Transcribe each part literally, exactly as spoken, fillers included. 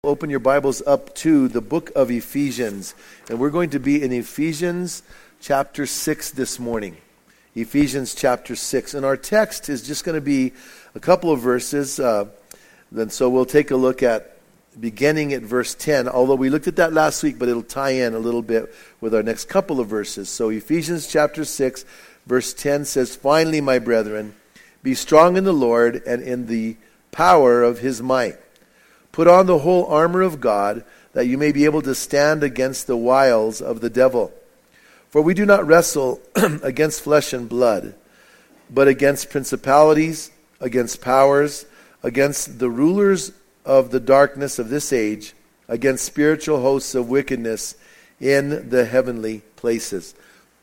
Open your Bibles up to the book of Ephesians, and we're going to be in Ephesians chapter six this morning. Ephesians chapter six, and our text is just going to be a couple of verses, uh, and so we'll take a look at beginning at verse ten, although we looked at that last week, but it'll tie in a little bit with our next couple of verses. So Ephesians chapter six, verse ten says, "Finally, my brethren, be strong in the Lord and in the power of his might. Put on the whole armor of God, that you may be able to stand against the wiles of the devil. For we do not wrestle against flesh and blood, but against principalities, against powers, against the rulers of the darkness of this age, against spiritual hosts of wickedness in the heavenly places."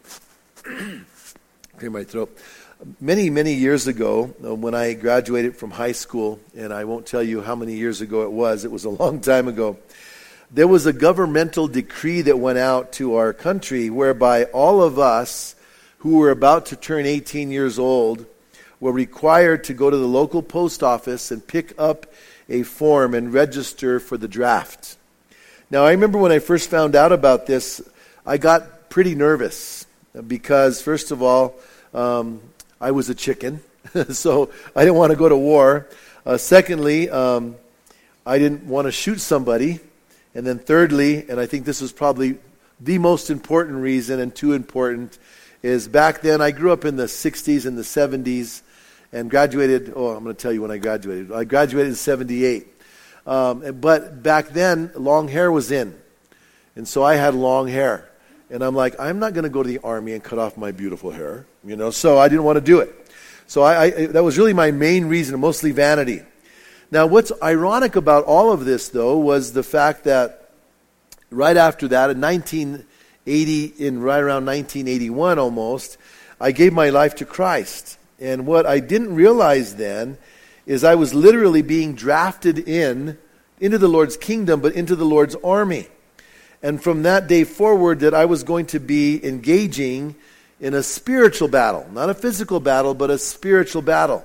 Clear my throat. Many, many years ago, uh, when I graduated from high school, and I won't tell you how many years ago it was, it was a long time ago, there was a governmental decree that went out to our country whereby all of us who were about to turn eighteen years old were required to go to the local post office and pick up a form and register for the draft. Now, I remember when I first found out about this, I got pretty nervous because, first of all, um, I was a chicken, so I didn't want to go to war. Uh, secondly, um, I didn't want to shoot somebody. And then thirdly, and I think this was probably the most important reason and too important, is back then I grew up in the sixties and the seventies and graduated, oh, I'm going to tell you when I graduated. I graduated in seventy-eight. Um, but back then, long hair was in. And so I had long hair. And I'm like, I'm not going to go to the army and cut off my beautiful hair, you know, so I didn't want to do it. So I, I, that was really my main reason, mostly vanity. Now, what's ironic about all of this, though, was the fact that right after that, in nineteen eighty, in right around nineteen eighty-one almost, I gave my life to Christ. And what I didn't realize then is I was literally being drafted in, into the Lord's kingdom, but into the Lord's army. And from that day forward, that I was going to be engaging in a spiritual battle. Not a physical battle, but a spiritual battle.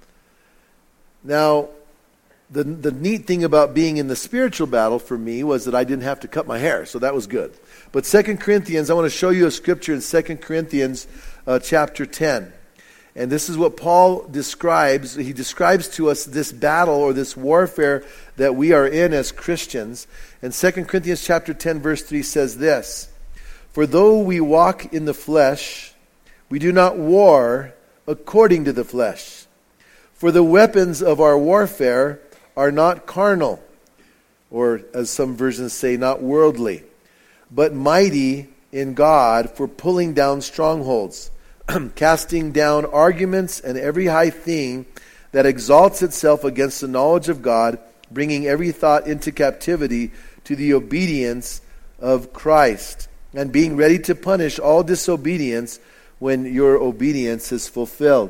Now, the the neat thing about being in the spiritual battle for me was that I didn't have to cut my hair, so that was good. But Second Corinthians, I want to show you a scripture in Second Corinthians uh, chapter ten. And this is what Paul describes. He describes to us this battle or this warfare that we are in as Christians. And Second Corinthians chapter ten, verse three says this: "For though we walk in the flesh, we do not war according to the flesh. For the weapons of our warfare are not carnal," or as some versions say, not worldly, "but mighty in God for pulling down strongholds, casting down arguments and every high thing that exalts itself against the knowledge of God, bringing every thought into captivity to the obedience of Christ, and being ready to punish all disobedience when your obedience is fulfilled."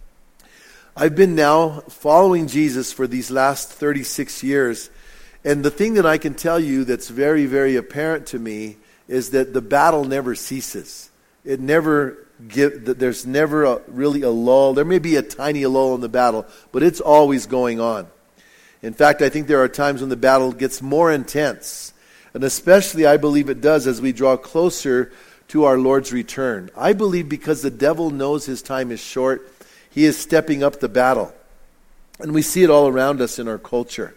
I've been now following Jesus for these last thirty-six years, and the thing that I can tell you that's very, very apparent to me is that the battle never ceases. It never Give, there's never a, really a lull. There may be a tiny lull in the battle, but it's always going on. In fact, I think there are times when the battle gets more intense. And especially, I believe it does as we draw closer to our Lord's return. I believe because the devil knows his time is short, he is stepping up the battle. And we see it all around us in our culture.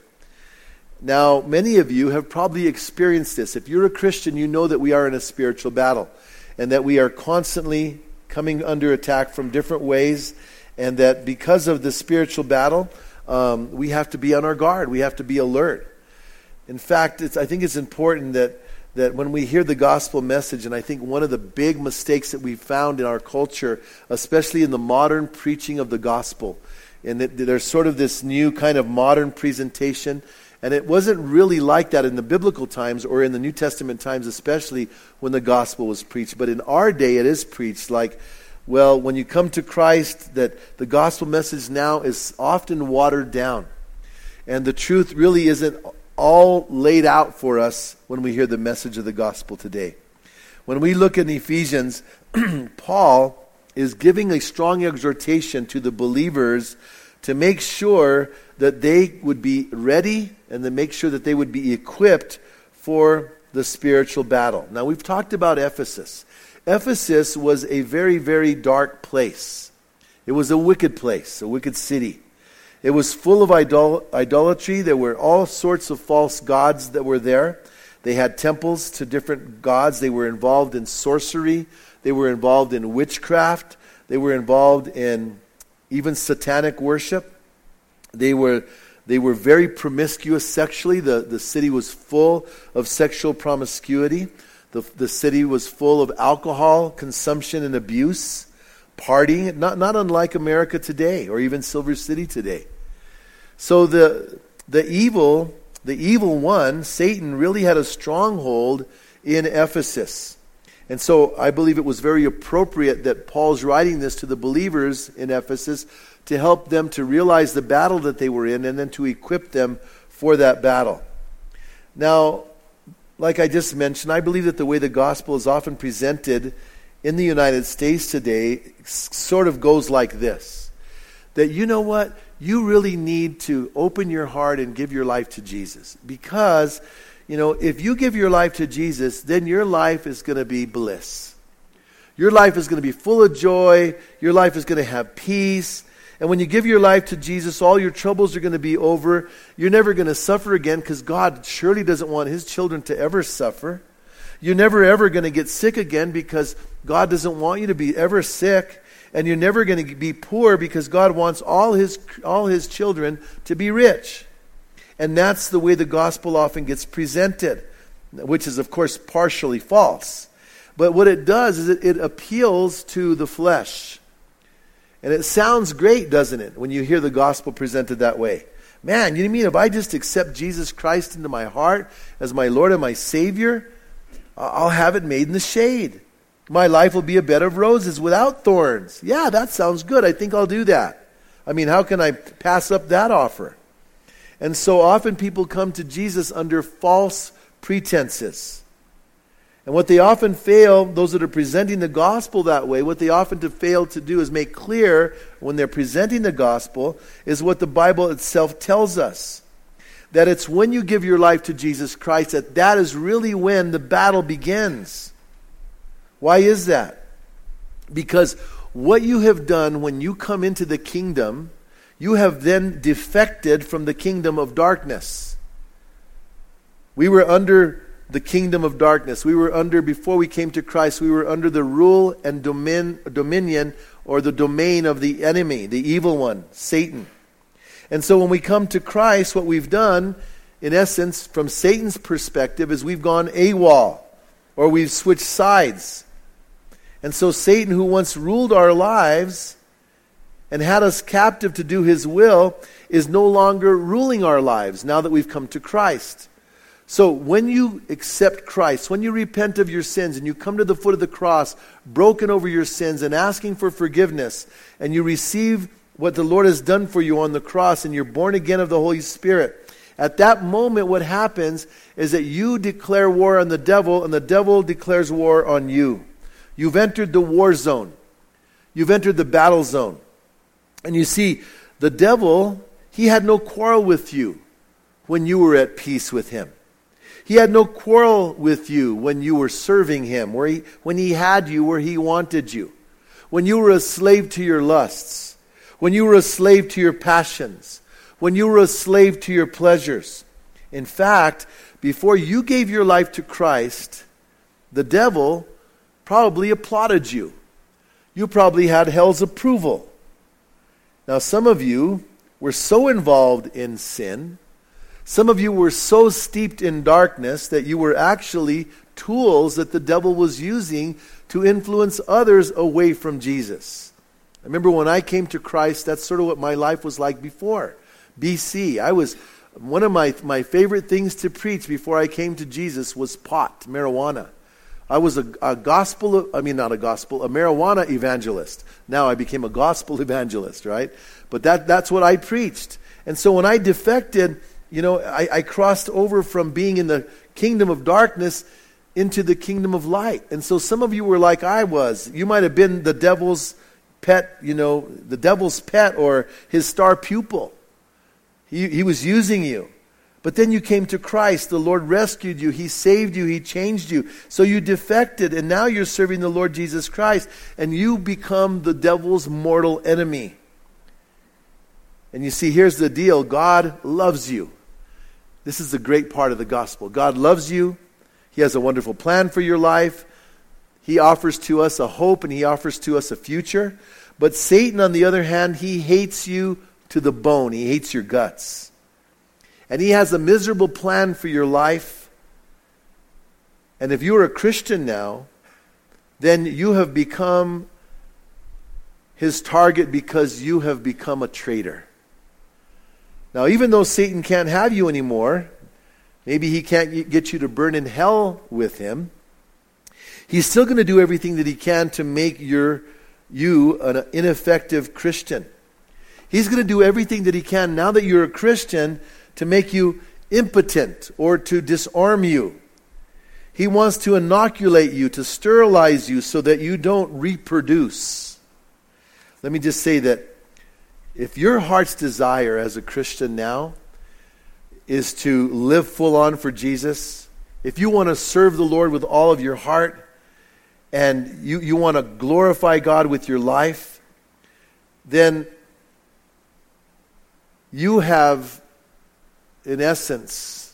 Now, many of you have probably experienced this. If you're a Christian, you know that we are in a spiritual battle and that we are constantly coming under attack from different ways, and that because of the spiritual battle, um, we have to be on our guard. We have to be alert. In fact, it's, I think it's important that, that when we hear the gospel message, and I think one of the big mistakes that we've found in our culture, especially in the modern preaching of the gospel, and that there's sort of this new kind of modern presentation, and it wasn't really like that in the biblical times or in the New Testament times, especially when the gospel was preached. But in our day, it is preached like, well, when you come to Christ, that the gospel message now is often watered down. And the truth really isn't all laid out for us when we hear the message of the gospel today. When we look in Ephesians, Paul is giving a strong exhortation to the believers to make sure that they would be ready and to make sure that they would be equipped for the spiritual battle. Now, we've talked about Ephesus. Ephesus was a very, very dark place. It was a wicked place, a wicked city. It was full of idol- idolatry. There were all sorts of false gods that were there. They had temples to different gods. They were involved in sorcery. They were involved in witchcraft. They were involved in even satanic worship. They were they were very promiscuous sexually. The, the city was full of sexual promiscuity. The, the city was full of alcohol consumption and abuse, partying, not, not unlike America today or even Silver City today. So the the evil, the evil one, Satan, really had a stronghold in Ephesus. And so I believe it was very appropriate that Paul's writing this to the believers in Ephesus to help them to realize the battle that they were in and then to equip them for that battle. Now, like I just mentioned, I believe that the way the gospel is often presented in the United States today sort of goes like this. That, you know what? You really need to open your heart and give your life to Jesus. Because, you know, if you give your life to Jesus, then your life is going to be bliss. Your life is going to be full of joy. Your life is going to have peace. And when you give your life to Jesus, all your troubles are going to be over. You're never going to suffer again because God surely doesn't want His children to ever suffer. You're never ever going to get sick again because God doesn't want you to be ever sick. And you're never going to be poor because God wants all His all His children to be rich. And that's the way the gospel often gets presented, which is, of course, partially false. But what it does is it, it appeals to the flesh. And it sounds great, doesn't it, when you hear the gospel presented that way? Man, you mean if I just accept Jesus Christ into my heart as my Lord and my Savior, I'll have it made in the shade. My life will be a bed of roses without thorns. Yeah, that sounds good. I think I'll do that. I mean, how can I pass up that offer? And so often people come to Jesus under false pretenses. And what they often fail, those that are presenting the gospel that way, what they often to fail to do is make clear when they're presenting the gospel is what the Bible itself tells us. That it's when you give your life to Jesus Christ that that is really when the battle begins. Why is that? Because what you have done when you come into the kingdom, you have then defected from the kingdom of darkness. We were under the kingdom of darkness. We were under, before we came to Christ, we were under the rule and domin, dominion or the domain of the enemy, the evil one, Satan. And so when we come to Christ, what we've done, in essence, from Satan's perspective, is we've gone AWOL, or we've switched sides. And so Satan, who once ruled our lives and had us captive to do his will, is no longer ruling our lives now that we've come to Christ. So when you accept Christ, when you repent of your sins and you come to the foot of the cross, broken over your sins and asking for forgiveness, and you receive what the Lord has done for you on the cross and you're born again of the Holy Spirit, at that moment what happens is that you declare war on the devil and the devil declares war on you. You've entered the war zone. You've entered the battle zone. And you see, the devil, he had no quarrel with you when you were at peace with him. He had no quarrel with you when you were serving him, where he, when he had you where he wanted you. When you were a slave to your lusts. When you were a slave to your passions. When you were a slave to your pleasures. In fact, before you gave your life to Christ, the devil probably applauded you. You probably had hell's approval. Now, some of you were so involved in sin, some of you were so steeped in darkness that you were actually tools that the devil was using to influence others away from Jesus. I remember when I came to Christ, that's sort of what my life was like before. B C, I was, one of my, my favorite things to preach before I came to Jesus was pot, marijuana. I was a, a gospel, I mean not a gospel, a marijuana evangelist. Now I became a gospel evangelist, right? But that that's what I preached. And so when I defected, you know, I, I crossed over from being in the kingdom of darkness into the kingdom of light. And so some of you were like I was. You might have been the devil's pet, you know, the devil's pet or his star pupil. He, he was using you. But then you came to Christ. The Lord rescued you. He saved you. He changed you. So you defected, and now you're serving the Lord Jesus Christ, and you become the devil's mortal enemy. And you see, here's the deal. God loves you. This is the great part of the gospel. God loves you. He has a wonderful plan for your life. He offers to us a hope, and he offers to us a future. But Satan, on the other hand, he hates you to the bone. He hates your guts. And he has a miserable plan for your life. And if you're a Christian now, then you have become his target because you have become a traitor. Now, even though Satan can't have you anymore, maybe he can't get you to burn in hell with him, he's still going to do everything that he can to make your, you an ineffective Christian. He's going to do everything that he can, now that you're a Christian, to make you impotent or to disarm you. He wants to inoculate you, to sterilize you so that you don't reproduce. Let me just say that if your heart's desire as a Christian now is to live full on for Jesus, if you want to serve the Lord with all of your heart, and you, you want to glorify God with your life, then you have, in essence,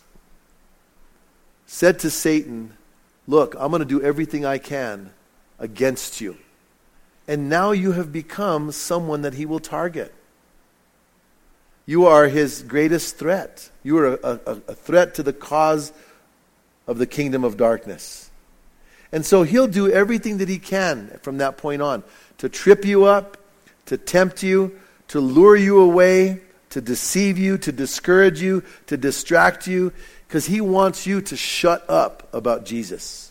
said to Satan, look, I'm going to do everything I can against you. And now you have become someone that he will target. You are his greatest threat. You are a, a, a threat to the cause of the kingdom of darkness. And so he'll do everything that he can from that point on to trip you up, to tempt you, to lure you away, to deceive you, to discourage you, to distract you, because he wants you to shut up about Jesus.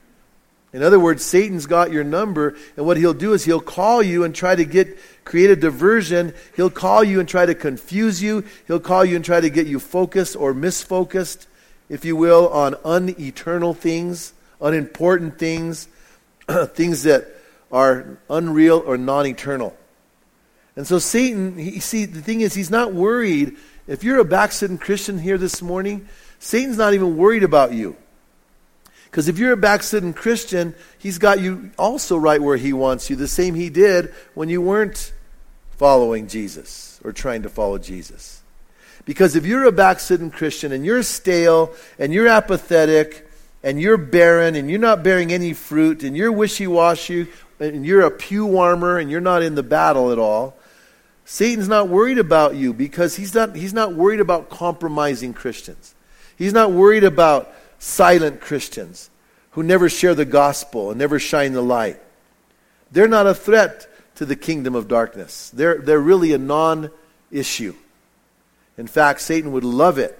In other words, Satan's got your number, and what he'll do is he'll call you and try to get create a diversion. He'll call you and try to confuse you. He'll call you and try to get you focused or misfocused, if you will, on uneternal things, unimportant things, things that are unreal or non-eternal. And so Satan, he, see, the thing is, he's not worried. If you're a backslidden Christian here this morning, Satan's not even worried about you. Because if you're a backslidden Christian, he's got you also right where he wants you, the same he did when you weren't following Jesus or trying to follow Jesus. Because if you're a backslidden Christian and you're stale and you're apathetic and you're barren and you're not bearing any fruit and you're wishy-washy and you're a pew warmer and you're not in the battle at all, Satan's not worried about you because he's not, he's not worried about compromising Christians. He's not worried about silent Christians who never share the gospel and never shine the light. They're not a threat to the kingdom of darkness. They're, they're really a non-issue. In fact, Satan would love it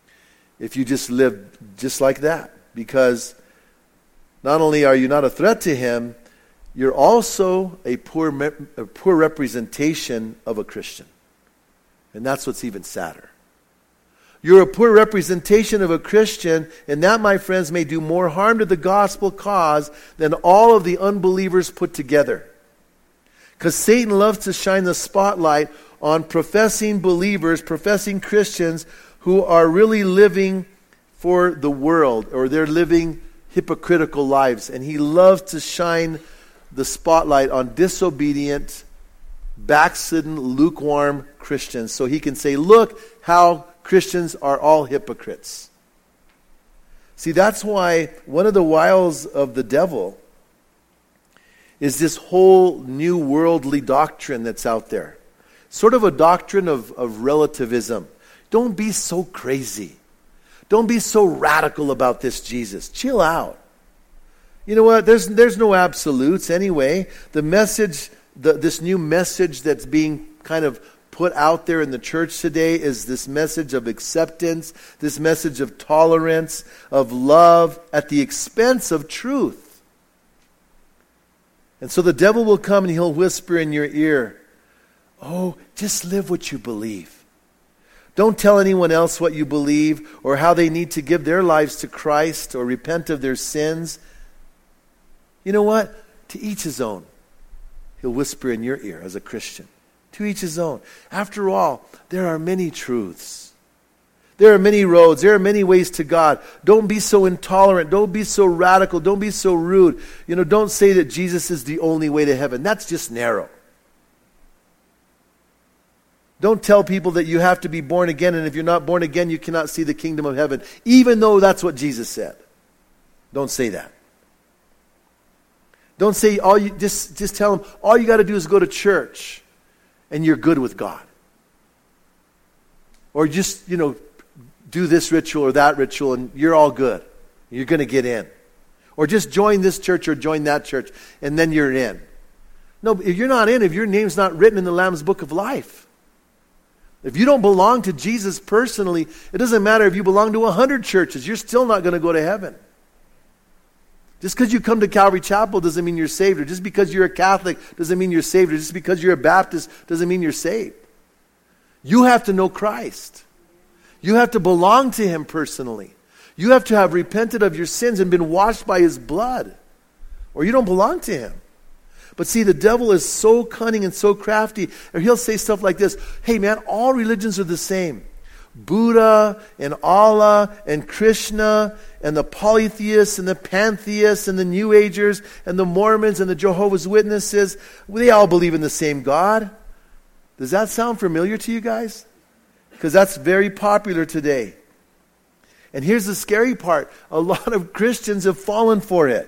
if you just lived just like that, because not only are you not a threat to him, you're also a poor, a poor representation of a Christian. And that's what's even sadder. You're a poor representation of a Christian, and that, my friends, may do more harm to the gospel cause than all of the unbelievers put together. Because Satan loves to shine the spotlight on professing believers, professing Christians who are really living for the world, or they're living hypocritical lives. And he loves to shine the spotlight on disobedient, backslidden, lukewarm Christians, so he can say, look how Christians are all hypocrites. See, that's why one of the wiles of the devil is this whole new worldly doctrine that's out there. Sort of a doctrine of, of relativism. Don't be so crazy. Don't be so radical about this Jesus. Chill out. You know what? There's, there's no absolutes anyway. The message, the, this new message that's being kind of put out there in the church today is this message of acceptance, this message of tolerance, of love at the expense of truth. And so the devil will come and he'll whisper in your ear, oh, just live what you believe. Don't tell anyone else what you believe or how they need to give their lives to Christ or repent of their sins. You know what? To each his own. he'll whisper in your ear as a Christian. To each his own. After all, there are many truths. There are many roads. There are many ways to God. Don't be so intolerant. Don't be so radical. Don't be so rude. You know, don't say that Jesus is the only way to heaven. That's just narrow. Don't tell people that you have to be born again, and if you're not born again, you cannot see the kingdom of heaven, even though that's what Jesus said. Don't say that. Don't say, all you just, just tell them, all you got to do is go to church, and you're good with God. Or just, you know, do this ritual or that ritual and you're all good. You're going to get in. Or just join this church or join that church and then you're in. No, if you're not in, if your name's not written in the Lamb's Book of Life, if you don't belong to Jesus personally, it doesn't matter if you belong to a hundred churches, you're still not going to go to heaven. Just because you come to Calvary Chapel doesn't mean you're saved. Or just because you're a Catholic doesn't mean you're saved. Or just because you're a Baptist doesn't mean you're saved. You have to know Christ. You have to belong to Him personally. You have to have repented of your sins and been washed by His blood. Or you don't belong to Him. But see, the devil is so cunning and so crafty. Or he'll say stuff like this. Hey man, all religions are the same. Buddha and Allah and Krishna and the polytheists and the pantheists and the New Agers and the Mormons and the Jehovah's Witnesses, they all believe in the same God. Does that sound familiar to you guys? Because that's very popular today. And here's the scary part. A lot of Christians have fallen for it.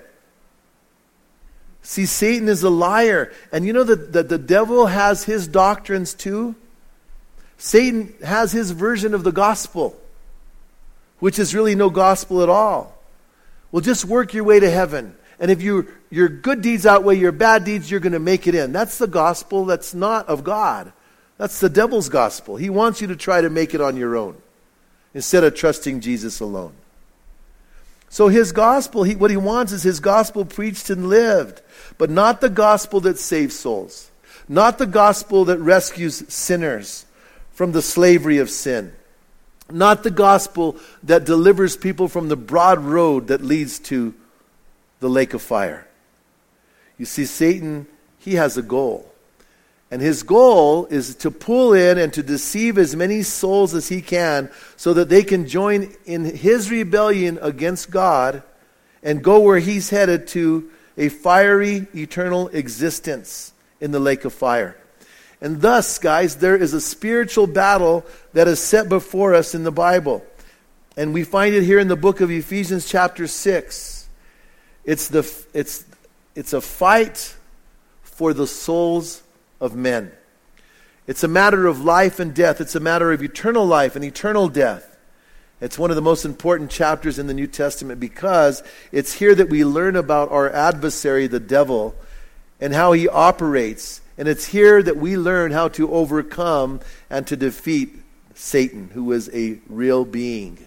See, Satan is a liar. And you know that the, the devil has his doctrines too? Satan has his version of the gospel, which is really no gospel at all. Well, just work your way to heaven. And if you, your good deeds outweigh your bad deeds, you're going to make it in. That's the gospel that's not of God. That's the devil's gospel. He wants you to try to make it on your own instead of trusting Jesus alone. So his gospel, he, what he wants is his gospel preached and lived, but not the gospel that saves souls, not the gospel that rescues sinners from the slavery of sin, not the gospel that delivers people from the broad road that leads to the lake of fire. You see, Satan, he has a goal. And his goal is to pull in and to deceive as many souls as he can so that they can join in his rebellion against God and go where he's headed, to a fiery, eternal existence in the lake of fire. And thus, guys, there is a spiritual battle that is set before us in the Bible. And we find it here in the book of Ephesians chapter six. It's the it's it's a fight for the souls of men. It's a matter of life and death. It's a matter of eternal life and eternal death. It's one of the most important chapters in the New Testament because it's here that we learn about our adversary, the devil, and how he operates. And it's here that we learn how to overcome and to defeat Satan, who is a real being.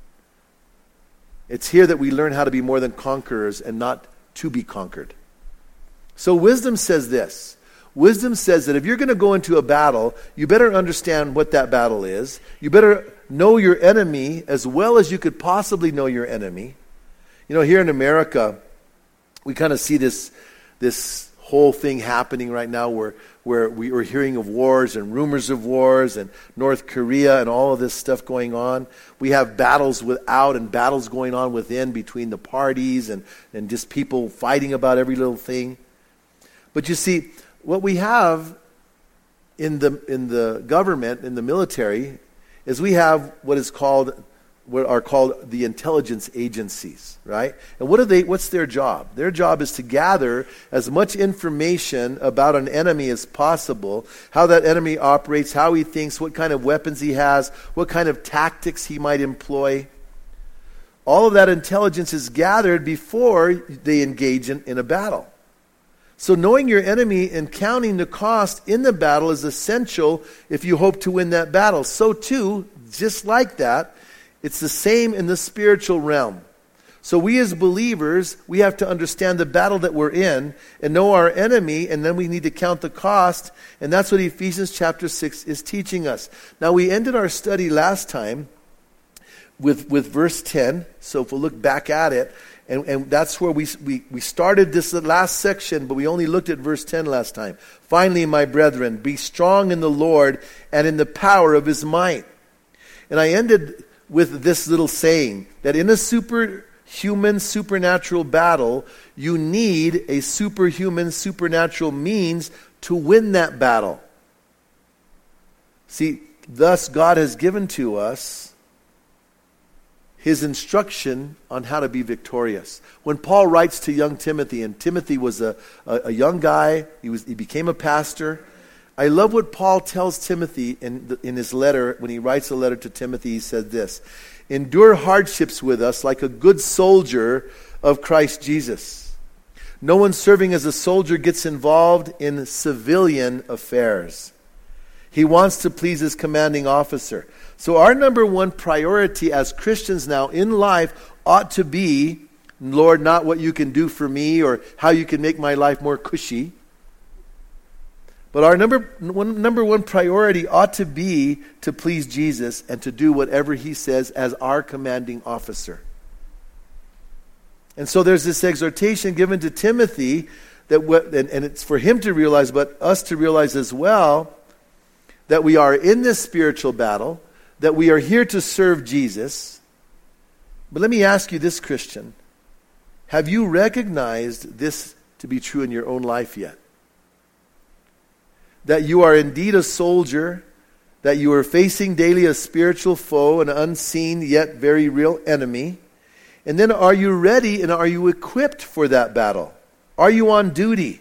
It's here that we learn how to be more than conquerors and not to be conquered. So wisdom says this. Wisdom says that if you're going to go into a battle, you better understand what that battle is. You better know your enemy as well as you could possibly know your enemy. You know, here in America, we kind of see this this whole thing happening right now where, where we are hearing of wars and rumors of wars and North Korea and all of this stuff going on. We have battles without and battles going on within between the parties and, and just people fighting about every little thing. But you see, what we have in the in the government, in the military, is we have what is called what are called the intelligence agencies, right? And what are they what's their job? Their job is to gather as much information about an enemy as possible, how that enemy operates, how he thinks, what kind of weapons he has, what kind of tactics he might employ. All of that intelligence is gathered before they engage in, in a battle. So knowing your enemy and counting the cost in the battle is essential if you hope to win that battle. So too, just like that, it's the same in the spiritual realm. So we as believers, we have to understand the battle that we're in and know our enemy, and then we need to count the cost, and that's what Ephesians chapter six is teaching us. Now we ended our study last time with, with verse ten, so if we'll look back at it, And, and that's where we, we, we started this last section, but we only looked at verse ten last time. Finally, my brethren, be strong in the Lord and in the power of his might. And I ended with this little saying, that in a superhuman, supernatural battle, you need a superhuman, supernatural means to win that battle. See, thus God has given to us his instruction on how to be victorious. When Paul writes to young Timothy, and Timothy was a, a, a young guy, he was he became a pastor. I love what Paul tells Timothy in, the, in his letter. When he writes a letter to Timothy, he said this: endure hardships with us like a good soldier of Christ Jesus. No one serving as a soldier gets involved in civilian affairs. He wants to please his commanding officer. So our number one priority as Christians now in life ought to be, Lord, not what you can do for me or how you can make my life more cushy. But our number one, number one priority ought to be to please Jesus and to do whatever he says as our commanding officer. And so there's this exhortation given to Timothy, that what, and, and it's for him to realize, but us to realize as well, that we are in this spiritual battle, that we are here to serve Jesus. But let me ask you this, Christian. Have you recognized this to be true in your own life yet? That you are indeed a soldier, that you are facing daily a spiritual foe, an unseen yet very real enemy. And then are you ready and are you equipped for that battle? Are you on duty?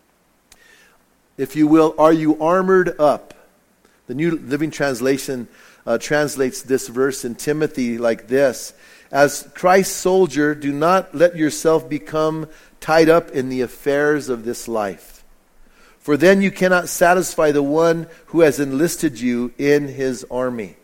If you will, are you armored up? The New Living Translation uh, translates this verse in Timothy like this: as Christ's soldier, do not let yourself become tied up in the affairs of this life, for then you cannot satisfy the one who has enlisted you in his army.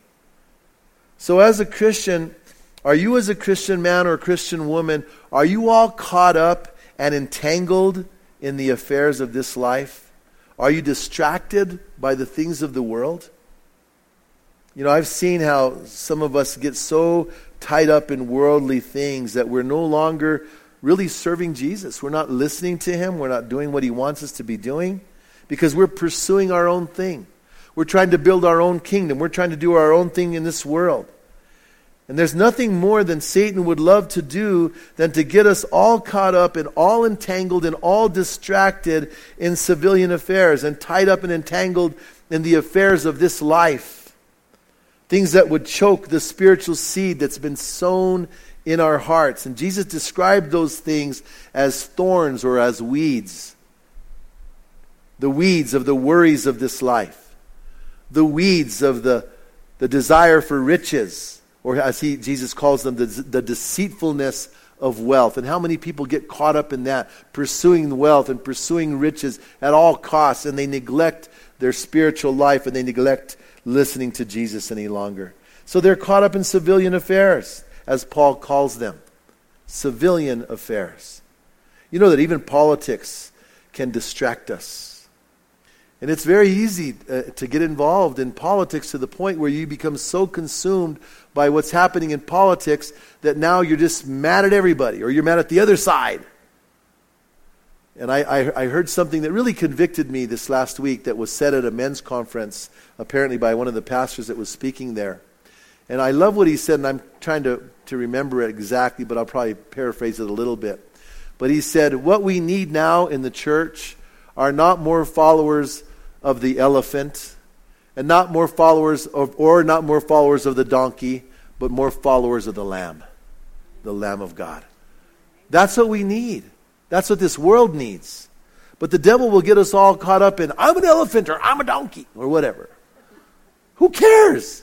So as a Christian, are you as a Christian man or a Christian woman, are you all caught up and entangled in the affairs of this life? Are you distracted by the things of the world? You know, I've seen how some of us get so tied up in worldly things that we're no longer really serving Jesus. We're not listening to him. We're not doing what he wants us to be doing because we're pursuing our own thing. We're trying to build our own kingdom. We're trying to do our own thing in this world. And there's nothing more than Satan would love to do than to get us all caught up and all entangled and all distracted in civilian affairs and tied up and entangled in the affairs of this life. Things that would choke the spiritual seed that's been sown in our hearts. And Jesus described those things as thorns or as weeds. The weeds of the worries of this life. The weeds of the, the desire for riches. Or as he, Jesus calls them, the, the deceitfulness of wealth. And how many people get caught up in that, pursuing wealth and pursuing riches at all costs, and they neglect their spiritual life and they neglect listening to Jesus any longer. So they're caught up in civilian affairs, as Paul calls them. Civilian affairs. You know that even politics can distract us. And it's very easy uh, to get involved in politics to the point where you become so consumed by what's happening in politics that now you're just mad at everybody or you're mad at the other side. And I, I, I heard something that really convicted me this last week that was said at a men's conference, apparently by one of the pastors that was speaking there. And I love what he said, and I'm trying to, to remember it exactly, but I'll probably paraphrase it a little bit. But he said, what we need now in the church are not more followers of the elephant, and not more followers of, or not more followers of the donkey, but more followers of the Lamb, the Lamb of God. That's what we need. That's what this world needs. But the devil will get us all caught up in, I'm an elephant, or I'm a donkey, or whatever. Who cares?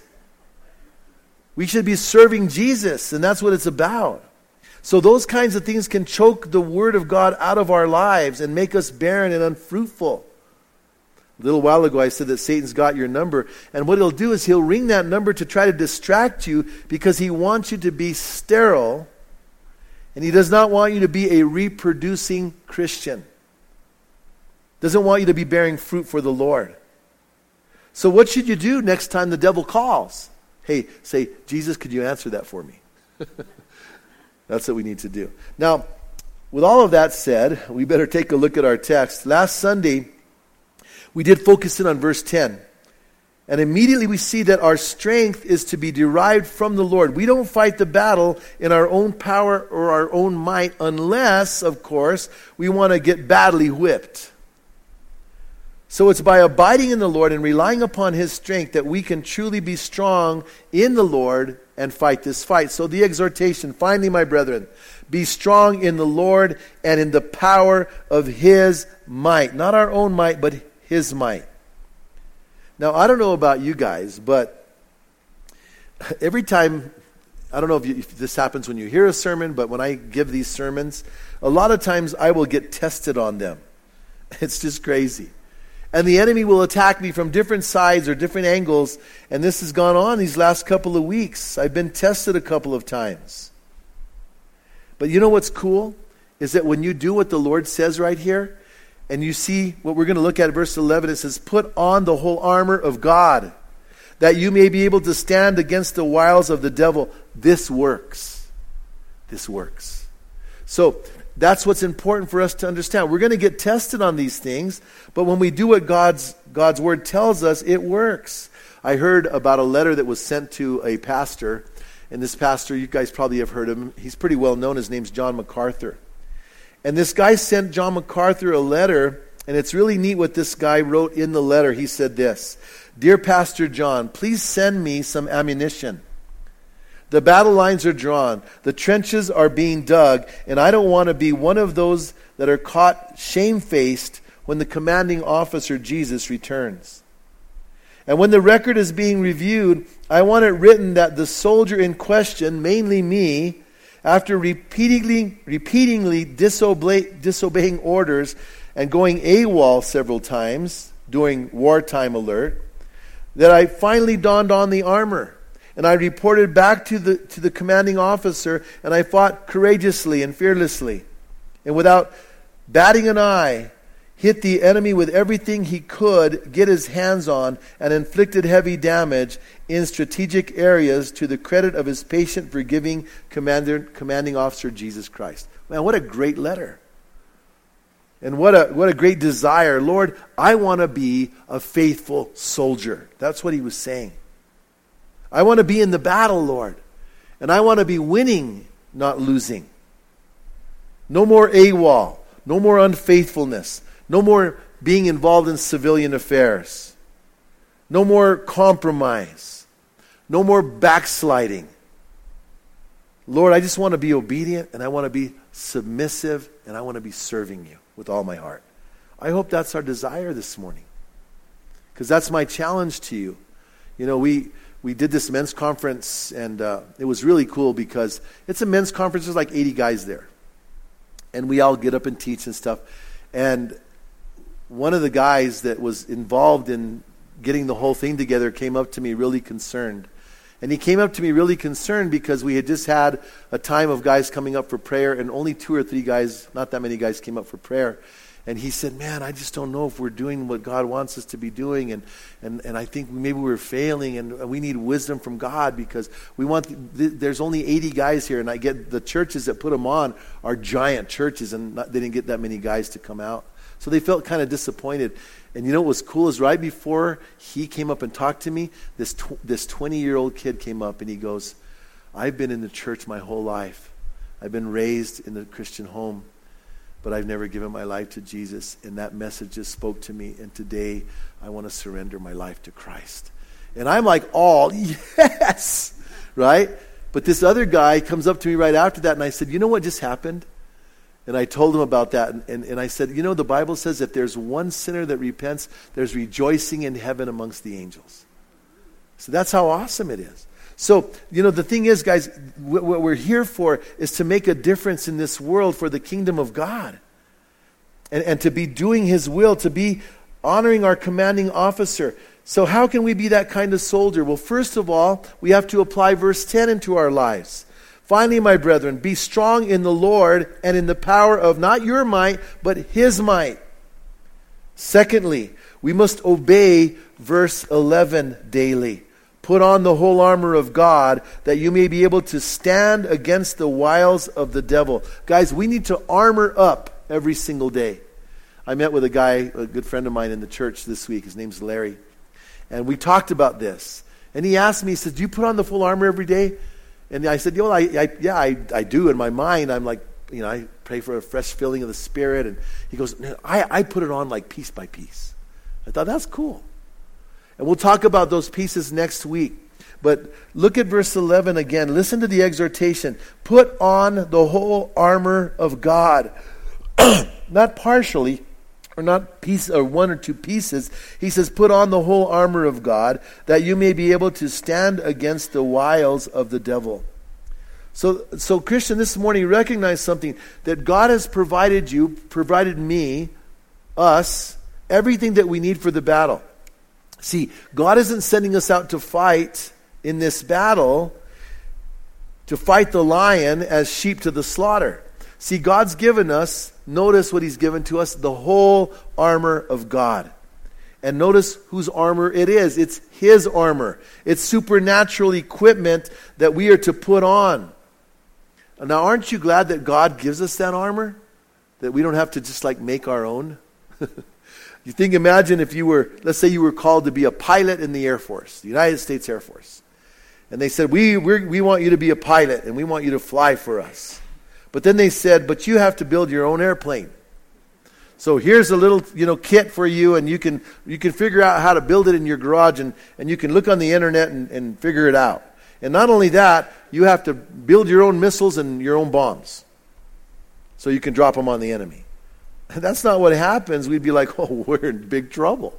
We should be serving Jesus, and that's what it's about. So those kinds of things can choke the Word of God out of our lives and make us barren and unfruitful. A little while ago I said that Satan's got your number, and what he'll do is he'll ring that number to try to distract you because he wants you to be sterile, and he does not want you to be a reproducing Christian. Doesn't want you to be bearing fruit for the Lord. So what should you do next time the devil calls? Hey, say, Jesus, could you answer that for me? That's what we need to do. Now, with all of that said, we better take a look at our text. Last Sunday, we did focus in on verse ten. And immediately we see that our strength is to be derived from the Lord. We don't fight the battle in our own power or our own might unless, of course, we want to get badly whipped. So it's by abiding in the Lord and relying upon His strength that we can truly be strong in the Lord and fight this fight. So the exhortation, finally, my brethren, be strong in the Lord and in the power of His might. Not our own might, but His might. Now, I don't know about you guys, but every time, I don't know if, you, if this happens when you hear a sermon, but when I give these sermons, a lot of times I will get tested on them. It's just crazy. And the enemy will attack me from different sides or different angles, and this has gone on these last couple of weeks. I've been tested a couple of times. But you know what's cool? Is that when you do what the Lord says right here, and you see what we're going to look at, verse eleven, it says, put on the whole armor of God, that you may be able to stand against the wiles of the devil. This works. This works. So that's what's important for us to understand. We're going to get tested on these things, but when we do what God's, God's word tells us, it works. I heard about a letter that was sent to a pastor, and this pastor, you guys probably have heard of him. He's pretty well known. His name's John MacArthur. And this guy sent John MacArthur a letter, and it's really neat what this guy wrote in the letter. He said this, Dear Pastor John, please send me some ammunition. The battle lines are drawn. The trenches are being dug, and I don't want to be one of those that are caught shamefaced when the commanding officer, Jesus, returns. And when the record is being reviewed, I want it written that the soldier in question, mainly me, after repeatedly, repeatedly disobey, disobeying orders and going AWOL several times during wartime alert, that I finally donned on the armor. And I reported back to the, to the commanding officer, and I fought courageously and fearlessly. And without batting an eye, hit the enemy with everything he could get his hands on, and inflicted heavy damage in strategic areas to the credit of his patient, forgiving commander, commanding officer, Jesus Christ. Man, what a great letter. And what a, what a great desire. Lord, I want to be a faithful soldier. That's what he was saying. I want to be in the battle, Lord. And I want to be winning, not losing. No more AWOL. No more unfaithfulness. No more being involved in civilian affairs. No more compromise. No more backsliding. Lord, I just want to be obedient, and I want to be submissive, and I want to be serving you with all my heart. I hope that's our desire this morning, because that's my challenge to you. You know, we we did this men's conference, and uh, it was really cool because it's a men's conference. There's like eighty guys there, and we all get up and teach and stuff. And one of the guys that was involved in getting the whole thing together came up to me really concerned. And he came up to me really concerned because we had just had a time of guys coming up for prayer, and only two or three guys, not that many guys, came up for prayer. And he said, man, I just don't know if we're doing what God wants us to be doing, and and, and I think maybe we're failing, and we need wisdom from God, because we want, th- there's only eighty guys here, and I get the churches that put them on are giant churches, and not, they didn't get that many guys to come out. So they felt kind of disappointed. And you know what was cool is right before he came up and talked to me, this tw- this twenty-year-old kid came up and he goes, I've been in the church my whole life. I've been raised in the Christian home, but I've never given my life to Jesus. And that message just spoke to me. And today I want to surrender my life to Christ. And I'm like, all yes, right? But this other guy comes up to me right after that, and I said, you know what just happened? And I told him about that, and, and, and I said, you know, the Bible says if there's one sinner that repents, there's rejoicing in heaven amongst the angels. So that's how awesome it is. So, you know, the thing is, guys, what, what we're here for is to make a difference in this world for the kingdom of God. And, and to be doing His will, to be honoring our commanding officer. So how can we be that kind of soldier? Well, first of all, we have to apply verse ten into our lives. Finally, my brethren, be strong in the Lord and in the power of not your might, but His might. Secondly, we must obey verse eleven daily. Put on the whole armor of God that you may be able to stand against the wiles of the devil. Guys, we need to armor up every single day. I met with a guy, a good friend of mine in the church this week. His name's Larry. And we talked about this. And he asked me, he said, do you put on the full armor every day? And I said, well, I, I, yeah, I, I do. In my mind, I'm like, you know, I pray for a fresh filling of the Spirit. And he goes, no, I, I put it on like piece by piece. I thought, that's cool. And we'll talk about those pieces next week. But look at verse eleven again. Listen to the exhortation. Put on the whole armor of God. Not partially, or not piece or one or two pieces. He says, put on the whole armor of God, that you may be able to stand against the wiles of the devil. So, so Christian, this morning, recognize something, that God has provided you, provided me, us, everything that we need for the battle. See, God isn't sending us out to fight in this battle, to fight the lion as sheep to the slaughter. See, God's given us, notice what He's given to us, the whole armor of God. And notice whose armor it is. It's His armor. It's supernatural equipment that we are to put on. Now, aren't you glad that God gives us that armor? That we don't have to just like make our own? You think, imagine if you were, let's say you were called to be a pilot in the Air Force, the United States Air Force. And they said, we we're, we want you to be a pilot and we want you to fly for us. But then they said, but you have to build your own airplane. So here's a little, you know, kit for you, and you can you can figure out how to build it in your garage, and, and you can look on the internet and, and figure it out. And not only that, you have to build your own missiles and your own bombs so you can drop them on the enemy. That's not what happens. We'd be like, oh, we're in big trouble.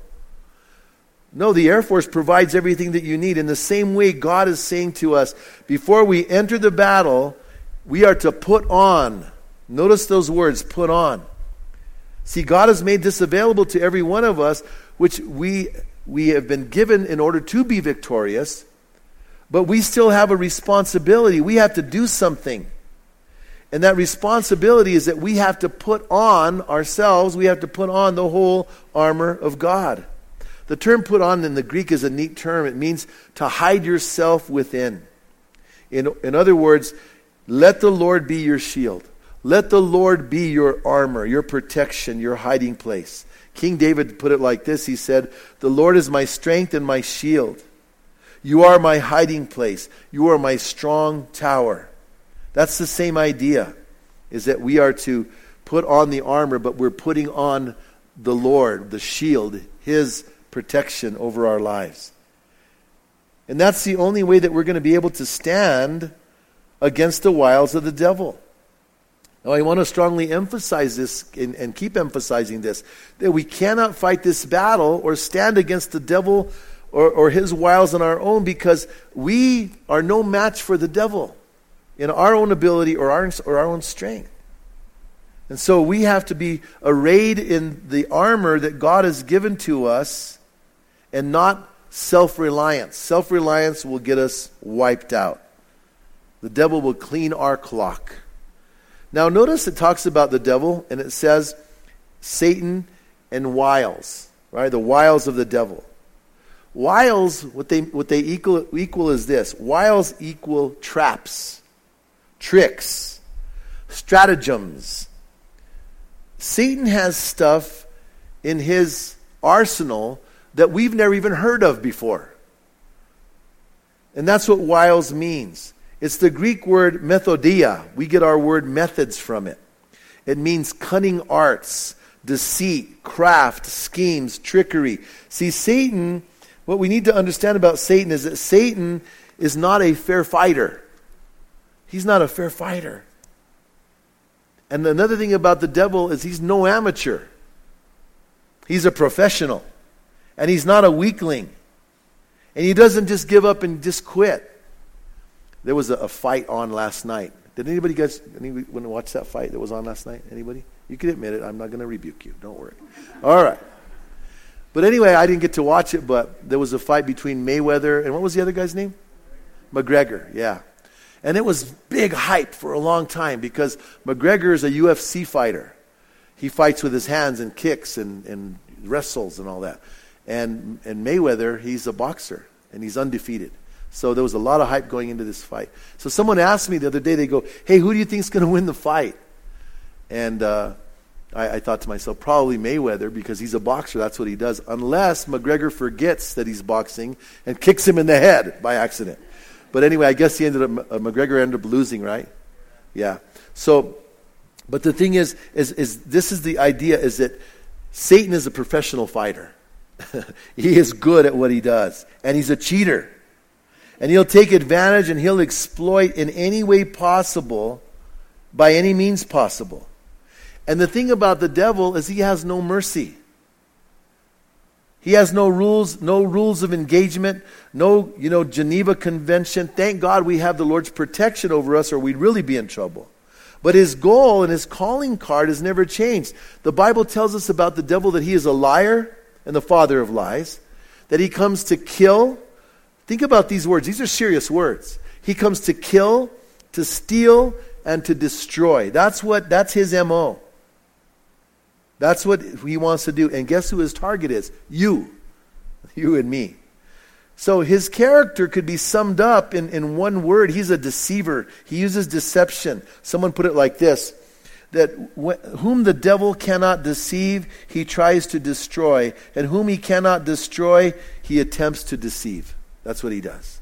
No, the Air Force provides everything that you need. In the same way, God is saying to us, before we enter the battle, we are to put on. Notice those words, put on. See, God has made this available to every one of us, which we we have been given in order to be victorious, but we still have a responsibility. We have to do something. And that responsibility is that we have to put on ourselves, we have to put on the whole armor of God. The term put on in the Greek is a neat term. It means to hide yourself within. In, in other words, let the Lord be your shield. Let the Lord be your armor, your protection, your hiding place. King David put it like this. He said, the Lord is my strength and my shield. You are my hiding place. You are my strong tower. That's the same idea, is that we are to put on the armor, but we're putting on the Lord, the shield, His protection over our lives. And that's the only way that we're going to be able to stand against the wiles of the devil. Now, I want to strongly emphasize this and, and keep emphasizing this, that we cannot fight this battle or stand against the devil or, or his wiles on our own, because we are no match for the devil in our own ability or our, or our own strength. And so we have to be arrayed in the armor that God has given to us, and not self-reliance. Self-reliance will get us wiped out. The devil will clean our clock. Now notice it talks about the devil, and it says Satan and wiles, right? The wiles of the devil. Wiles, what they what they equal equal is this. Wiles equal traps, tricks, stratagems. Satan has stuff in his arsenal that we've never even heard of before. And that's what wiles means. It's the Greek word methodia. We get our word methods from it. It means cunning arts, deceit, craft, schemes, trickery. See, Satan, what we need to understand about Satan is that Satan is not a fair fighter. He's not a fair fighter. And another thing about the devil is he's no amateur. He's a professional. And he's not a weakling. And he doesn't just give up and just quit. There was a, a fight on last night. Did anybody guys anybody want to watch that fight that was on last night? Anybody? You can admit it. I'm not going to rebuke you. Don't worry. All right. But anyway, I didn't get to watch it, but there was a fight between Mayweather and what was the other guy's name? McGregor, yeah. And it was big hype for a long time because McGregor is a U F C fighter. He fights with his hands and kicks and, and wrestles and all that. And and Mayweather, he's a boxer. and he's undefeated. So there was a lot of hype going into this fight. So someone asked me the other day, they go, hey, who do you think is going to win the fight? And uh, I, I thought to myself, probably Mayweather, because he's a boxer. That's what he does. Unless McGregor forgets that he's boxing and kicks him in the head by accident. But anyway, I guess he ended up, uh, McGregor ended up losing, right? Yeah. So, but the thing is, is, is this is the idea, is that Satan is a professional fighter. He is good at what he does. And he's a cheater. And he'll take advantage and he'll exploit in any way possible, by any means possible. And the thing about the devil is he has no mercy. He has no rules, no rules of engagement, no, you know, Geneva Convention. Thank God we have the Lord's protection over us, or we'd really be in trouble. But his goal and his calling card has never changed. The Bible tells us about the devil that he is a liar and the father of lies, that he comes to kill. Think about these words. These are serious words. He comes to kill, to steal, and to destroy. That's what, that's his M O. That's what he wants to do. And guess who his target is? You. You and me. So his character could be summed up in, in one word. He's a deceiver. He uses deception. Someone put it like this, that wh- whom the devil cannot deceive, he tries to destroy. And whom he cannot destroy, he attempts to deceive. That's what he does.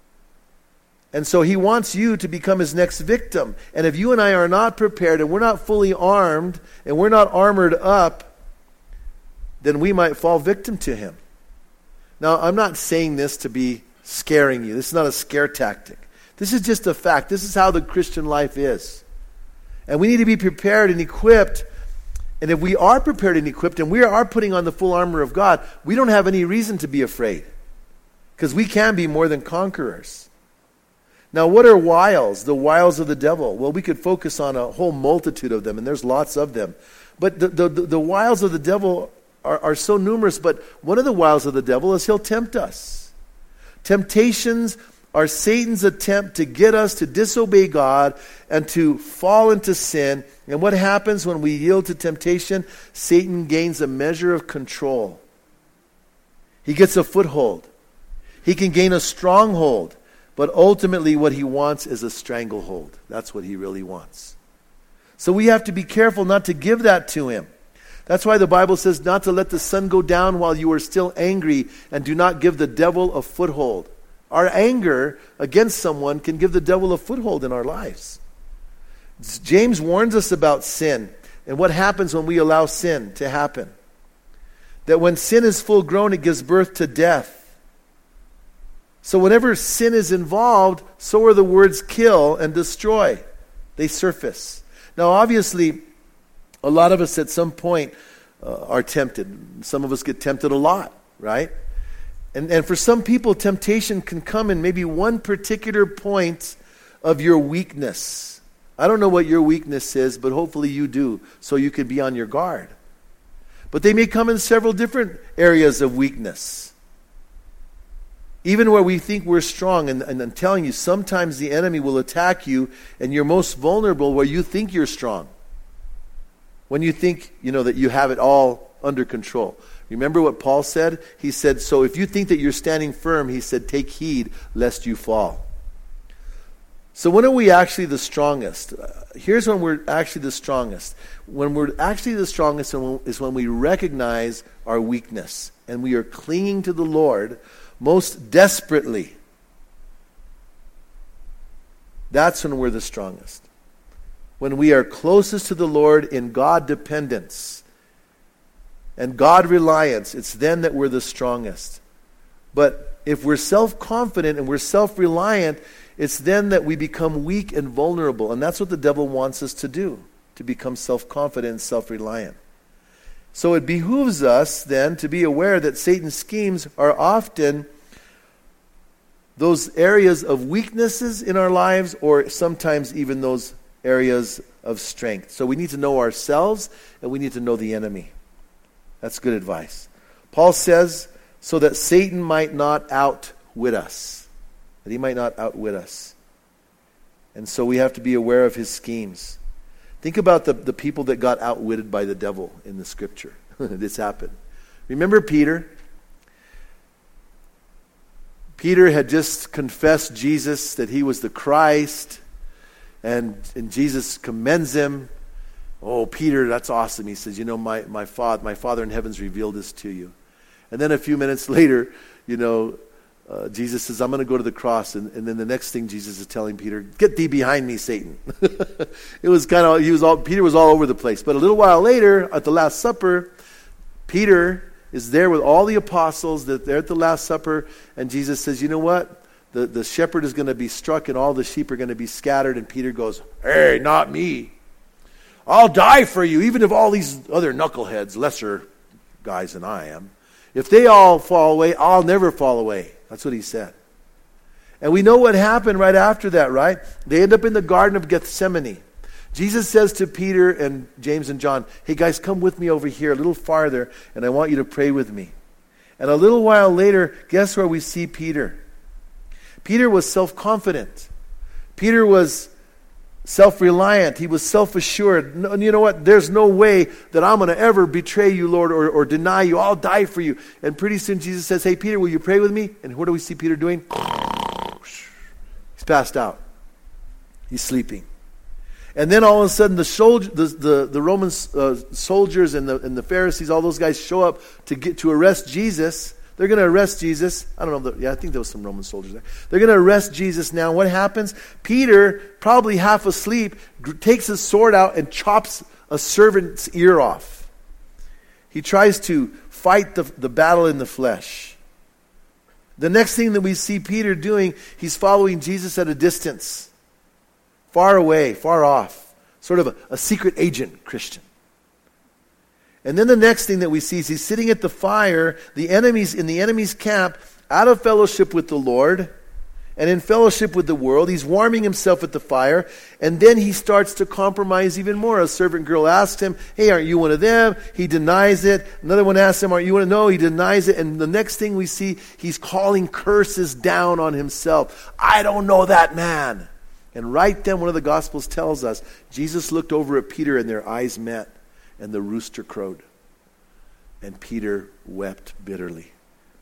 And so he wants you to become his next victim. And if you and I are not prepared and we're not fully armed and we're not armored up, then we might fall victim to him. Now, I'm not saying this to be scaring you. This is not a scare tactic. This is just a fact. This is how the Christian life is. And we need to be prepared and equipped. And if we are prepared and equipped and we are putting on the full armor of God, we don't have any reason to be afraid. Because we can be more than conquerors. Now, what are wiles? The wiles of the devil. Well, we could focus on a whole multitude of them, and there's lots of them. But the, the, the wiles of the devil are, are so numerous, but one of the wiles of the devil is he'll tempt us. Temptations are Satan's attempt to get us to disobey God and to fall into sin. And what happens when we yield to temptation? Satan gains a measure of control. He gets a foothold. He can gain a stronghold, but ultimately what he wants is a stranglehold. That's what he really wants. So we have to be careful not to give that to him. That's why the Bible says not to let the sun go down while you are still angry, and do not give the devil a foothold. Our anger against someone can give the devil a foothold in our lives. James warns us about sin and what happens when we allow sin to happen. That when sin is full grown, it gives birth to death. So whenever sin is involved, so are the words kill and destroy. They surface. Now obviously, a lot of us at some point uh, are tempted. Some of us get tempted a lot, right? And, and for some people, temptation can come in maybe one particular point of your weakness. I don't know what your weakness is, but hopefully you do, so you can be on your guard. But they may come in several different areas of weakness. Even where we think we're strong, and, and I'm telling you, sometimes the enemy will attack you, and you're most vulnerable where you think you're strong. When you think, you know, that you have it all under control. Remember what Paul said? He said, so if you think that you're standing firm, he said, take heed lest you fall. So when are we actually the strongest? Uh, here's when we're actually the strongest. When we're actually the strongest is when we recognize our weakness, and we are clinging to the Lord most desperately. That's when we're the strongest. When we are closest to the Lord in God dependence and God reliance, it's then that we're the strongest. But if we're self-confident and we're self-reliant, it's then that we become weak and vulnerable. And that's what the devil wants us to do, to become self-confident and self-reliant. So it behooves us then to be aware that Satan's schemes are often those areas of weaknesses in our lives, or sometimes even those areas of strength. So we need to know ourselves, and we need to know the enemy. That's good advice. Paul says, so that Satan might not outwit us. That he might not outwit us. And so we have to be aware of his schemes. Think about the, the people that got outwitted by the devil in the scripture. This happened. Remember Peter? Peter had just confessed Jesus, that he was the Christ, and, and Jesus commends him. Oh, Peter, that's awesome. He says, you know, my, my, father, my Father in heaven's revealed this to you. And then a few minutes later, you know, uh, Jesus says, I'm going to go to the cross. And, and then the next thing Jesus is telling Peter, get thee behind me, Satan. It was kind of, he was all, Peter was all over the place. But a little while later, at the Last Supper, Peter is there with all the apostles. That they're at the Last Supper, and Jesus says, you know what? The, the shepherd is going to be struck, and all the sheep are going to be scattered. And Peter goes, hey, not me. I'll die for you, even if all these other knuckleheads, lesser guys than I am, if they all fall away, I'll never fall away. That's what he said. And we know what happened right after that, right? They end up in the Garden of Gethsemane. Jesus says to Peter and James and John, hey guys, come with me over here a little farther, and I want you to pray with me. And a little while later, guess where we see Peter? Peter was self-confident. Peter was self-reliant. He was self-assured. No, you know what? There's no way that I'm going to ever betray you, Lord, or, or deny you. I'll die for you. And pretty soon Jesus says, hey, Peter, will you pray with me? And what do we see Peter doing? He's passed out. He's sleeping. And then all of a sudden, the soldier, the, the, the Roman uh, soldiers and the, and the Pharisees, all those guys show up to get to arrest Jesus. They're going to arrest Jesus. I don't know. The, yeah, I think there was some Roman soldiers there. They're going to arrest Jesus now. What happens? Peter, probably half asleep, g- takes his sword out and chops a servant's ear off. He tries to fight the, the battle in the flesh. The next thing that we see Peter doing, he's following Jesus at a distance. Far away, far off. Sort of a, a secret agent Christian. And then the next thing that we see is he's sitting at the fire, the enemies in the enemy's camp, out of fellowship with the Lord and in fellowship with the world. He's warming himself at the fire, and then he starts to compromise even more. A servant girl asks him, hey, aren't you one of them? He denies it. Another one asks him, aren't you one of them? No, he denies it. And the next thing we see, he's calling curses down on himself. I don't know that man. And right then, one of the Gospels tells us, Jesus looked over at Peter and their eyes met, and the rooster crowed. And Peter wept bitterly.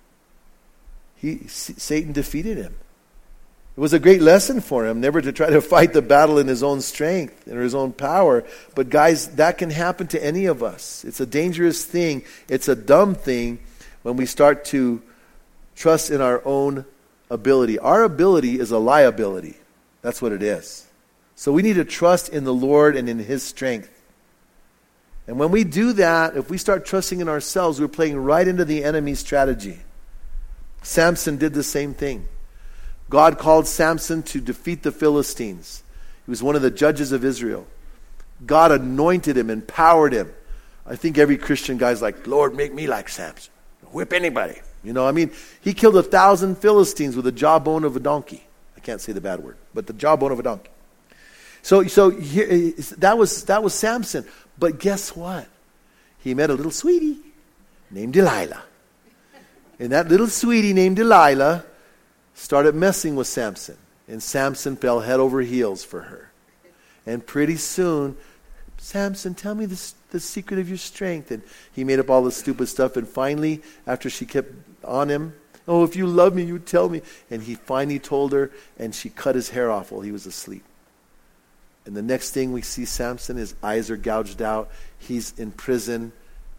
He, Satan defeated him. It was a great lesson for him, never to try to fight the battle in his own strength or his own power. But guys, that can happen to any of us. It's a dangerous thing. It's a dumb thing when we start to trust in our own ability. Our ability is a liability. That's what it is. So we need to trust in the Lord and in His strength. And when we do that, if we start trusting in ourselves, we're playing right into the enemy's strategy. Samson did the same thing. God called Samson to defeat the Philistines. He was one of the judges of Israel. God anointed him, empowered him. I think every Christian guy's like, Lord, make me like Samson. Whip anybody. You know, I mean, he killed a thousand Philistines with the jawbone of a donkey. I can't say the bad word, but the jawbone of a donkey. So, so here, that was that was Samson. But guess what? He met a little sweetie named Delilah. And that little sweetie named Delilah started messing with Samson. And Samson fell head over heels for her. And pretty soon, Samson, tell me the, the secret of your strength. And he made up all this stupid stuff. And finally, after she kept on him, oh, if you love me, you tell me. And he finally told her, and she cut his hair off while he was asleep. And the next thing we see Samson, his eyes are gouged out. He's in prison.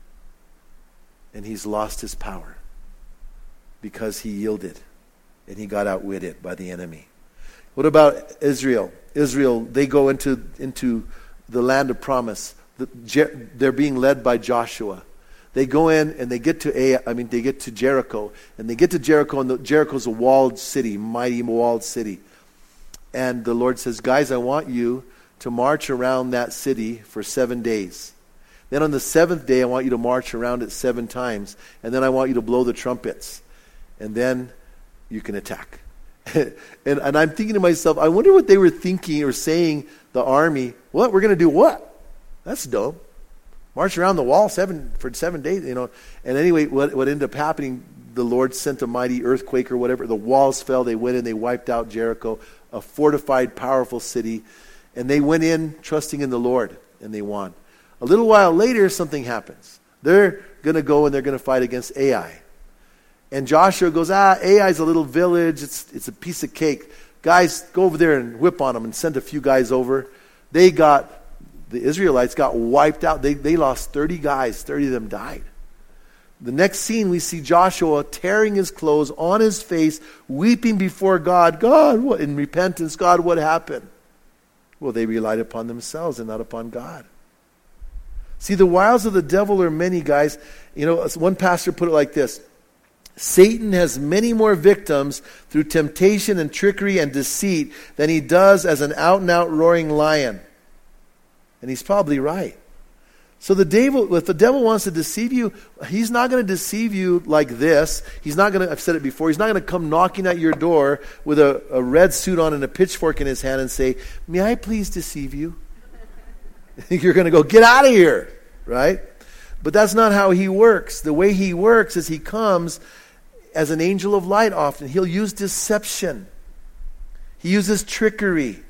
And he's lost his power because he yielded. And he got outwitted by the enemy. What about Israel? Israel, they go into, into the land of promise. The, they're being led by Joshua. They go in and they get to Ai, I mean they get to Jericho. And they get to Jericho, and the, Jericho's a walled city, mighty walled city. And the Lord says, guys, I want you to march around that city for seven days. Then on the seventh day, I want you to march around it seven times. And then I want you to blow the trumpets. And then you can attack. and, and I'm thinking to myself, I wonder what they were thinking or saying, the army. What? We're going to do what? That's dumb. March around the wall seven for seven days, you know. And anyway, what, what ended up happening, the Lord sent a mighty earthquake or whatever. The walls fell. They went in. They wiped out Jericho, a fortified, powerful city. And they went in trusting in the Lord, and they won. A little while later, something happens. They're going to go and they're going to fight against Ai. And Joshua goes, ah, Ai's a little village. It's, it's a piece of cake. Guys, go over there and whip on them and send a few guys over. They got, the Israelites got wiped out. They, they lost thirty guys. thirty of them died. The next scene, we see Joshua tearing his clothes on his face, weeping before God. God, what, in repentance, God, what happened? Well, they relied upon themselves and not upon God. See, the wiles of the devil are many, guys. You know, one pastor put it like this. Satan has many more victims through temptation and trickery and deceit than he does as an out-and-out roaring lion. And he's probably right. So the devil, if the devil wants to deceive you, he's not going to deceive you like this. He's not going to, I've said it before, he's not going to come knocking at your door with a, a red suit on and a pitchfork in his hand and say, may I please deceive you? You're going to go, get out of here, right? But that's not how he works. The way he works is he comes as an angel of light often. He'll use deception. He uses trickery,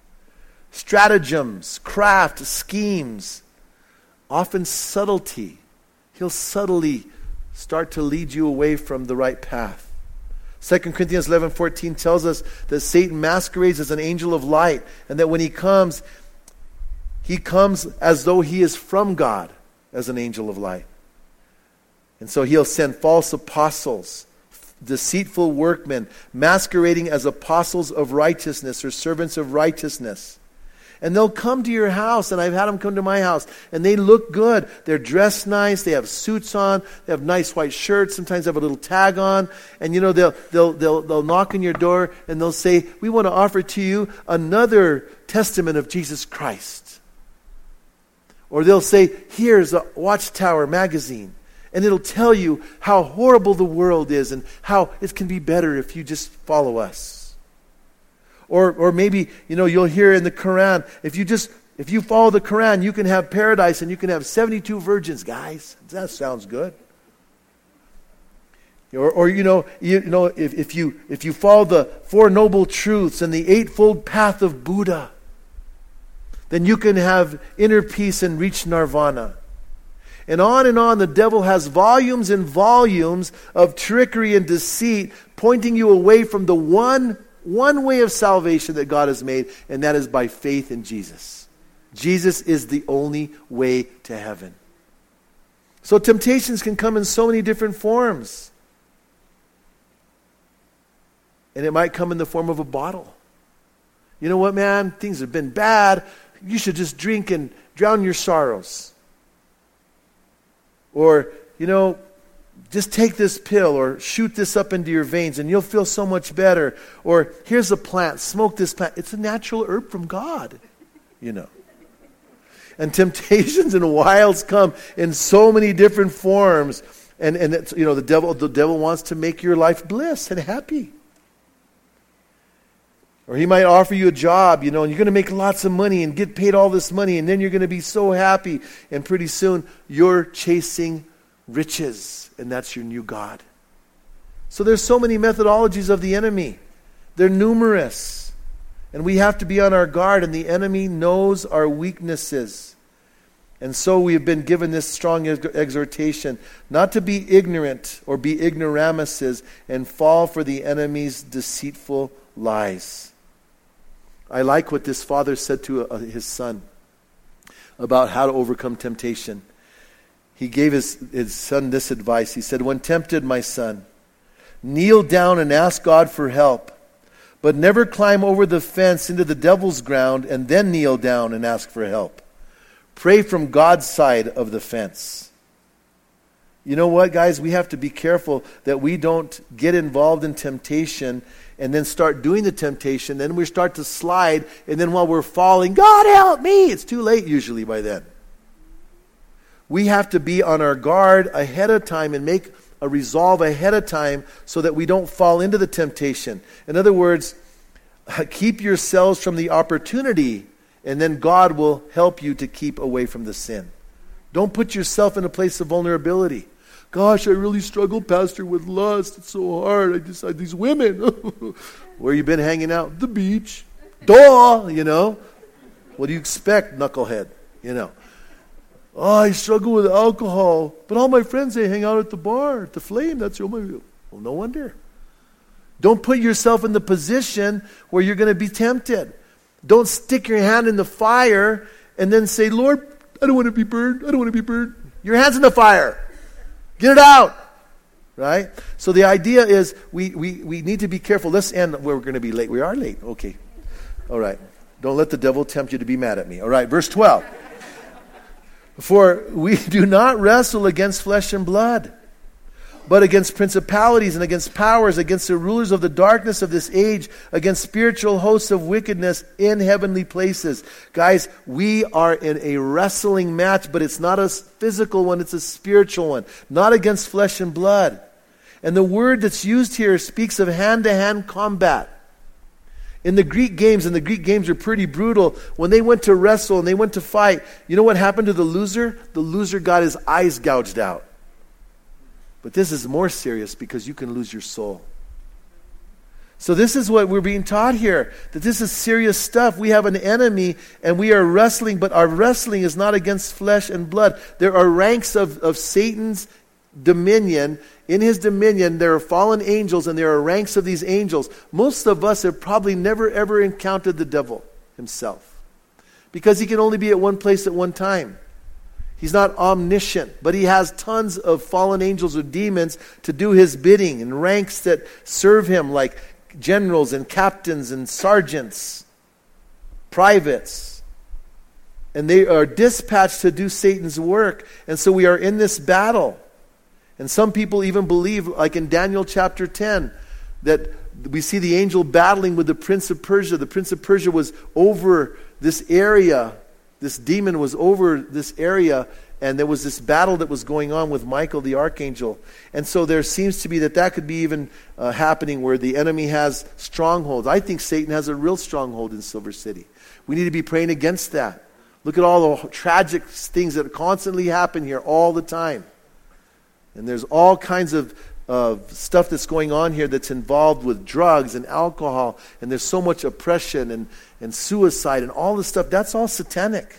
stratagems, craft, schemes, often subtlety. He'll subtly start to lead you away from the right path. Second Corinthians eleven fourteen tells us that Satan masquerades as an angel of light, and that when he comes, he comes as though he is from God as an angel of light. And so he'll send false apostles, deceitful workmen, masquerading as apostles of righteousness or servants of righteousness. And they'll come to your house, and I've had them come to my house, and they look good. They're dressed nice. They have suits on. They have nice white shirts. Sometimes they have a little tag on. And you know, they'll they'll they'll they'll knock on your door, and they'll say, "We want to offer to you another testament of Jesus Christ." Or they'll say, "Here's a Watchtower magazine, and it'll tell you how horrible the world is and how it can be better if you just follow us." Or or maybe, you know, you'll hear in the Quran, if you just, if you follow the Quran, you can have paradise and you can have seventy-two virgins, guys. That sounds good. Or, or you know, you, you know, if, if you if you follow the Four Noble Truths and the Eightfold Path of Buddha, then you can have inner peace and reach nirvana. And on and on, the devil has volumes and volumes of trickery and deceit, pointing you away from the one One way of salvation that God has made, and that is by faith in Jesus. Jesus is the only way to heaven. So temptations can come in so many different forms. And it might come in the form of a bottle. You know what, man? Things have been bad. You should just drink and drown your sorrows. Or, you know, just take this pill or shoot this up into your veins and you'll feel so much better. Or here's a plant, smoke this plant. It's a natural herb from God, you know. And temptations and wiles come in so many different forms. And, and it's, you know, the devil, the devil wants to make your life bliss and happy. Or he might offer you a job, you know, and you're going to make lots of money and get paid all this money, and then you're going to be so happy. And pretty soon you're chasing riches. And that's your new God. So there's so many methodologies of the enemy. They're numerous. And we have to be on our guard, and the enemy knows our weaknesses. And so we have been given this strong exhortation not to be ignorant or be ignoramuses and fall for the enemy's deceitful lies. I like what this father said to his son about how to overcome temptation. He gave his, his son this advice. He said, when tempted, my son, kneel down and ask God for help, but never climb over the fence into the devil's ground and then kneel down and ask for help. Pray from God's side of the fence. You know what, guys? We have to be careful that we don't get involved in temptation and then start doing the temptation. Then we start to slide, and then while we're falling, God help me! It's too late usually by then. We have to be on our guard ahead of time and make a resolve ahead of time so that we don't fall into the temptation. In other words, keep yourselves from the opportunity, and then God will help you to keep away from the sin. Don't put yourself in a place of vulnerability. Gosh, I really struggle, Pastor, with lust. It's so hard. I just had these women. Where you been hanging out? The beach. Duh, you know. What do you expect, knucklehead? You know. Oh, I struggle with alcohol. But all my friends, they hang out at the bar, at the Flame. That's the only... Well, no wonder. Don't put yourself in the position where you're going to be tempted. Don't stick your hand in the fire and then say, Lord, I don't want to be burned. I don't want to be burned. Your hand's in the fire. Get it out. Right? So the idea is we, we, we need to be careful. Let's end where we're going to be late. We are late. Okay. All right. Don't let the devil tempt you to be mad at me. All right. Verse twelve. For we do not wrestle against flesh and blood, but against principalities and against powers, against the rulers of the darkness of this age, against spiritual hosts of wickedness in heavenly places. Guys, we are in a wrestling match, but it's not a physical one, it's a spiritual one. Not against flesh and blood. And the word that's used here speaks of hand-to-hand combat. In the Greek games, and the Greek games are pretty brutal, when they went to wrestle and they went to fight, you know what happened to the loser? The loser got his eyes gouged out. But this is more serious because you can lose your soul. So this is what we're being taught here, that this is serious stuff. We have an enemy and we are wrestling, but our wrestling is not against flesh and blood. There are ranks of, of Satan's dominion. In his dominion, there are fallen angels and there are ranks of these angels. Most of us have probably never ever encountered the devil himself because he can only be at one place at one time. He's not omniscient, but he has tons of fallen angels or demons to do his bidding and ranks that serve him like generals and captains and sergeants, privates. And they are dispatched to do Satan's work. And so we are in this battle. And some people even believe, like in Daniel chapter ten, that we see the angel battling with the prince of Persia. The prince of Persia was over this area. This demon was over this area, and there was this battle that was going on with Michael the archangel. And so there seems to be that that could be even uh, happening where the enemy has strongholds. I think Satan has a real stronghold in Silver City. We need to be praying against that. Look at all the tragic things that constantly happen here all the time. And there's all kinds of uh, stuff that's going on here that's involved with drugs and alcohol, and there's so much oppression and, and suicide and all this stuff. That's all satanic.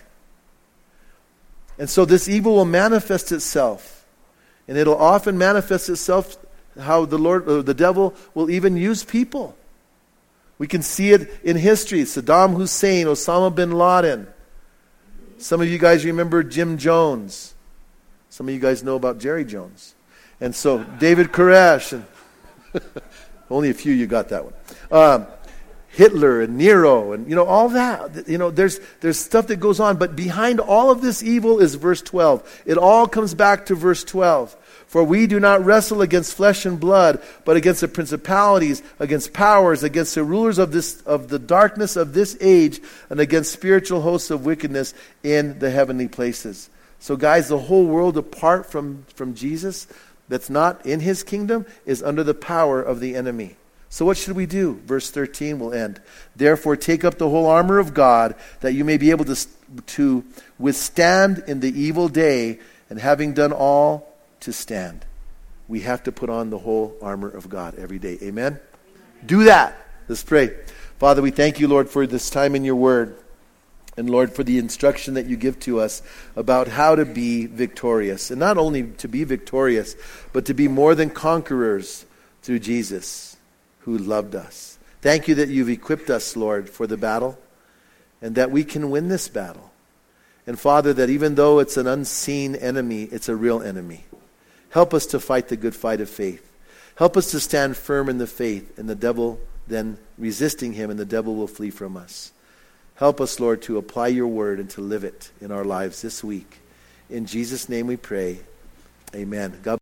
And so this evil will manifest itself, and it'll often manifest itself how the Lord, or the devil, will even use people. We can see it in history. Saddam Hussein, Osama bin Laden. Some of you guys remember Jim Jones. Some of you guys know about Jerry Jones. And so David Koresh, and only a few you got that one. Um, Hitler and Nero, and you know all that. You know, there's there's stuff that goes on, but behind all of this evil is verse twelve. It all comes back to verse twelve. For we do not wrestle against flesh and blood, but against the principalities, against powers, against the rulers of this of the darkness of this age, and against spiritual hosts of wickedness in the heavenly places. So guys, the whole world apart from, from Jesus, that's not in his kingdom, is under the power of the enemy. So what should we do? Verse thirteen will end. Therefore take up the whole armor of God, that you may be able to, to withstand in the evil day, and having done all, to stand. We have to put on the whole armor of God every day. Amen? Amen. Do that. Let's pray. Father, we thank you, Lord, for this time in your word. And Lord, for the instruction that you give to us about how to be victorious. And not only to be victorious, but to be more than conquerors through Jesus, who loved us. Thank you that you've equipped us, Lord, for the battle, and that we can win this battle. And Father, that even though it's an unseen enemy, it's a real enemy. Help us to fight the good fight of faith. Help us to stand firm in the faith, and the devil then resisting him, and the devil will flee from us. Help us, Lord, to apply your word and to live it in our lives this week. In Jesus' name we pray. Amen. God